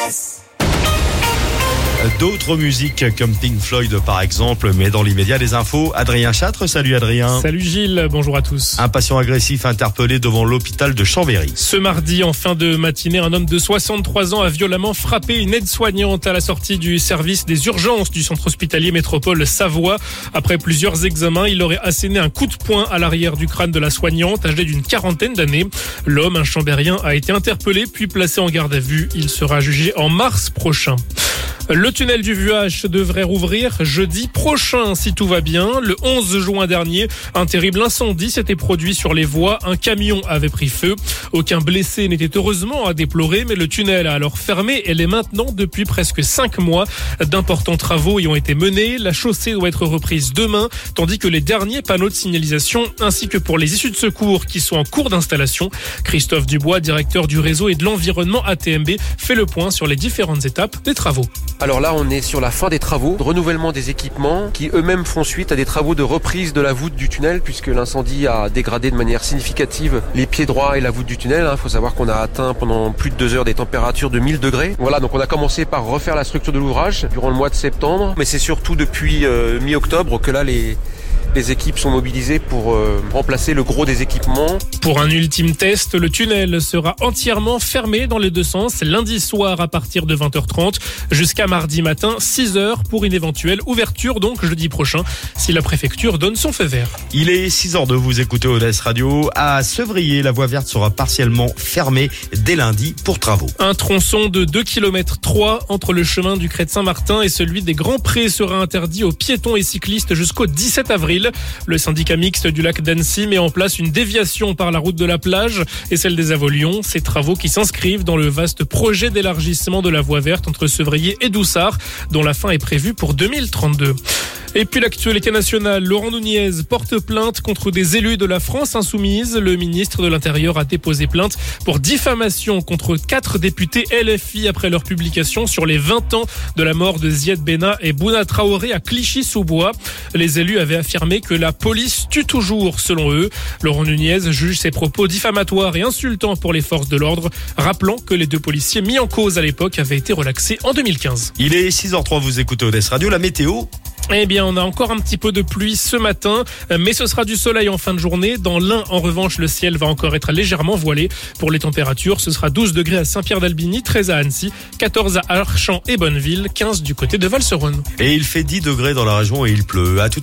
RVVS. D'autres musiques comme Pink Floyd par exemple, mais dans l'immédiat les infos. Adrien Châtre, salut Adrien. Salut Gilles, bonjour à tous. Un patient agressif interpellé devant l'hôpital de Chambéry. Ce mardi, en fin de matinée, un homme de 63 ans a violemment frappé une aide-soignante à la sortie du service des urgences du centre hospitalier Métropole Savoie. Après plusieurs examens, il aurait asséné un coup de poing à l'arrière du crâne de la soignante, âgée d'une quarantaine d'années. L'homme, un Chambérien, a été interpellé puis placé en garde à vue. Il sera jugé en mars prochain. Le tunnel du Vuache devrait rouvrir jeudi prochain si tout va bien. Le 11 juin dernier, un terrible incendie s'était produit sur les voies. Un camion avait pris feu. Aucun blessé n'était heureusement à déplorer, mais le tunnel a alors fermé et l'est maintenant depuis presque 5 mois. D'importants travaux y ont été menés. La chaussée doit être reprise demain, tandis que les derniers panneaux de signalisation ainsi que pour les issues de secours qui sont en cours d'installation. Christophe Dubois, directeur du réseau et de l'environnement ATMB, fait le point sur les différentes étapes des travaux. Alors là, on est sur la fin des travaux de renouvellement des équipements qui eux-mêmes font suite à des travaux de reprise de la voûte du tunnel puisque l'incendie a dégradé de manière significative les pieds droits et la voûte du tunnel. Il faut savoir qu'on a atteint pendant plus de 2 heures des températures de 1000 degrés. Voilà, donc on a commencé par refaire la structure de l'ouvrage durant le mois de septembre, mais c'est surtout depuis mi-octobre que là les équipes sont mobilisées pour remplacer le gros des équipements. Pour un ultime test, le tunnel sera entièrement fermé dans les deux sens lundi soir à partir de 20h30 jusqu'à mardi matin 6h pour une éventuelle ouverture donc jeudi prochain si la préfecture donne son feu vert. Il est 6h02, vous écoutez ODS Radio. À Sevrier, la voie verte sera partiellement fermée dès lundi pour travaux. Un tronçon de 2,3 km entre le chemin du Crêt de Saint-Martin et celui des Grands Prés sera interdit aux piétons et cyclistes jusqu'au 17 avril. Le syndicat mixte du lac d'Annecy met en place une déviation par la route de la plage et celle des Avolions. Ces travaux qui s'inscrivent dans le vaste projet d'élargissement de la voie verte entre Sevrier et Doussard, dont la fin est prévue pour 2032. Et puis l'actualité nationale, Laurent Nunez porte plainte contre des élus de la France insoumise. Le ministre de l'Intérieur a déposé plainte pour diffamation contre 4 députés LFI après leur publication sur les 20 ans de la mort de Ziad Benna et Bouna Traoré à Clichy-sous-Bois. Les élus avaient affirmé que la police tue toujours, selon eux. Laurent Nunez juge ces propos diffamatoires et insultants pour les forces de l'ordre, rappelant que les 2 policiers mis en cause à l'époque avaient été relaxés en 2015. Il est 6h03, vous écoutez ODS Radio. La météo. Eh bien, on a encore un petit peu de pluie ce matin, mais ce sera du soleil en fin de journée. Dans l'Ain, en revanche, le ciel va encore être légèrement voilé. Pour les températures, ce sera 12 degrés à Saint-Pierre-d'Albigny, 13 à Annecy, 14 à Archamps et Bonneville, 15 du côté de Val-sur-Rhône. Et il fait 10 degrés dans la région et il pleut. À tout